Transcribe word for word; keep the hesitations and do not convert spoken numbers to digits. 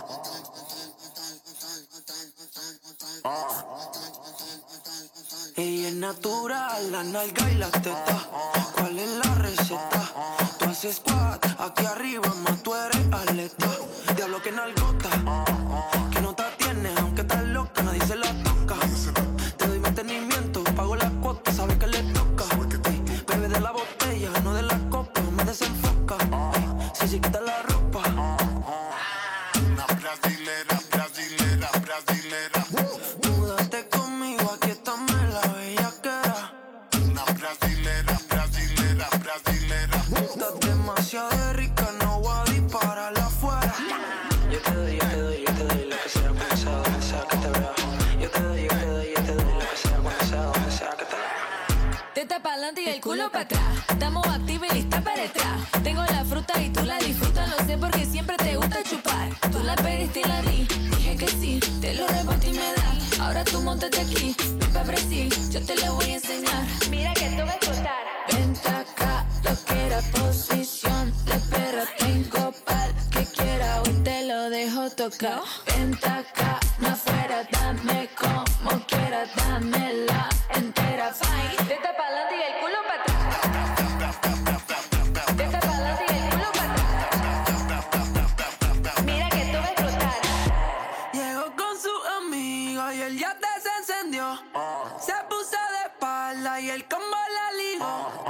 Ella es natural, la nalga y la teta. ¿Cuál es la receta? Tú haces squat, aquí arriba, más tú eres atleta. Diablo que nalgota, que nota tiene, aunque estás loca, nadie se la toca. Te doy mantenimiento, pago la cuota, sabes que le toca. Ey, bebe de la botella, no de la copa, me desenfoca. Ey, si se quita la ropa. Una brasilera, brasilera, brasilera. Múdate conmigo, aquí estamos en la bellaquera. Una brasilera, brasilera, brasilera. Estás demasiado rica, no voy a disparar afuera. Yo te doy, yo te doy, yo te doy lo que sea, cuando sea, donde sea que te vea. Yo te doy, yo te doy, yo te doy lo que sea, cuando sea, donde sea que te vea. Teta pa'lante y el culo pa' atrás. Estamos activos y lista para detrás. Tengo la fruta y tú la disfrutas. Lo sé porque siempre te gusta chupar. Tú la pediste y la di. Dije que sí, te lo reboté y me da. Ahora tú montate aquí, ven pa' Brasil. Yo te lo voy a enseñar. Mira que tú vas a explotar. Vente acá, lo que era posición de perra. Tengo pal que quiera, hoy te lo dejo tocar. Vente acá, no afuera, dame como quiera, dámela entera. Fine. Teta pa'lante y el culo pa' atrás. Teta pa'lante y el culo pa' atrás. Mira que tú vas a explotar. Llegó con su amiga y el yate se encendió. Se puso de espalda y el combo la ligó.